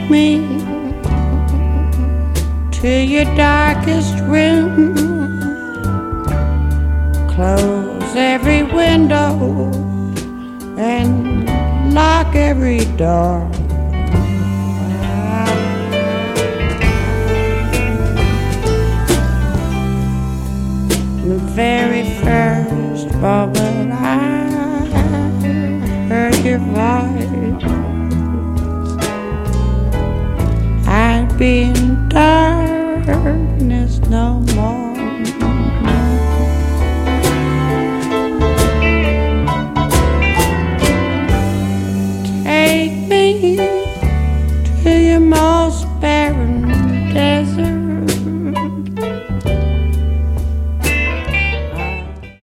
me to your darkest room. Close every window and lock every door. The very first